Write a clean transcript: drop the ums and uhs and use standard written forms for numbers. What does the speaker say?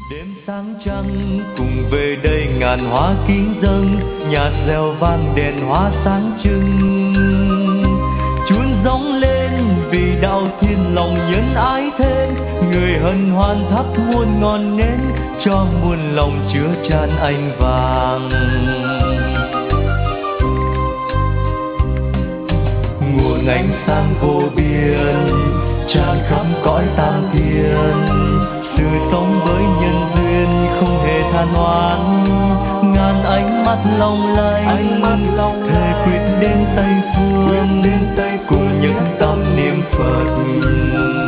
Đêm sáng trăng cùng về đây ngàn hoa kính dâng, nhạc reo vang đèn hoa sáng trưng. Chuông rống lên vì đạo thiên lòng nhân ái thêm, người hân hoan thắp muôn ngọn nến cho muôn lòng chứa chan ánh vàng. Nguồn ánh sáng vô biên tràn khắp cõi tam thiên, sự sống với nhân duyên không hề than oán. Ngàn ánh mắt long lanh thề quyết đến Tây Phương cùng những tâm niệm Phật.